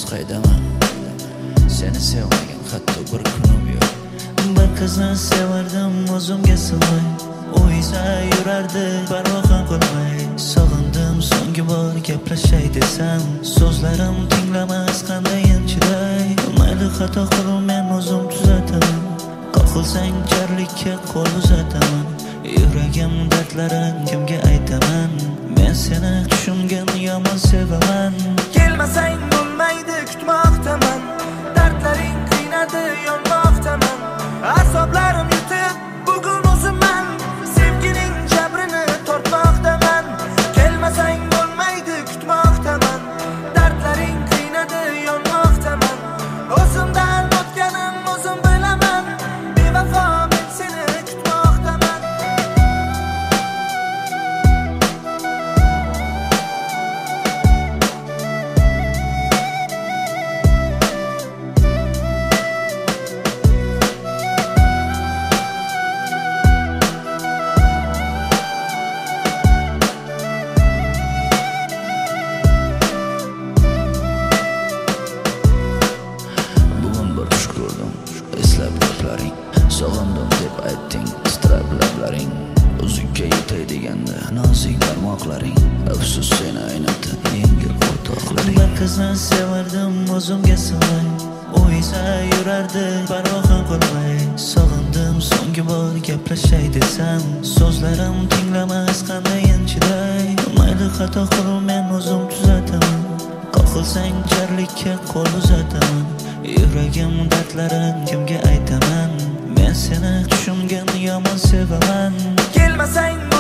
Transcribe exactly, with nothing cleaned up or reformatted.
yolg'iz qaydaman. Seni sevmagan hatto bir kunim yo'q. Bir qizni sevardim o'zimga sig'may, u esa yurardi parvo ham qilmay. Sog'indim so'nggi bor gaplashay desam, so'zlarim tinglamas qandayin chiday. Mayli xato qilib men o'zim tuzataman, qo'lsang jarlikka qo'l uzataman. Yuragim dardlarin kimga aytaman? Men seni tushungan yomon sevaman. Kelmasang bo'lmaydi kutmoqdaman, dardlaring qiynadi yonmoqdaman. Asablarim yutib bugun o'zimman, sevgining jabrini tortmoqdaman. Kelmasang bo'lmaydi kutmoqdaman, dardlaring qiynadi yonmoqdaman. O'zimdan o'tganim o'zim bilaman, bevafo men seni kutmoqdaman. Eslab gaplaring, sog'indim deb aytding, titrab lablaring. Uzukka yetay deganda nozik barmoqlaring, afsus seni aynatdi yengil o'rtoqlaring. Bir qizni sevardim o'zimga sig'may, u esa yurardi parvo ham qilmay. Sog'indim so'nggi bor gaplashay desam, so'zlarim tinglamas qandayin chiday. Mayli xato qilib men o'zim tuzataman, qo'lsang jarlikka qo'l uzataman. Yuragim dardlarin kimga aytaman? Men seni tushungan yomon sevaman. Kelmasang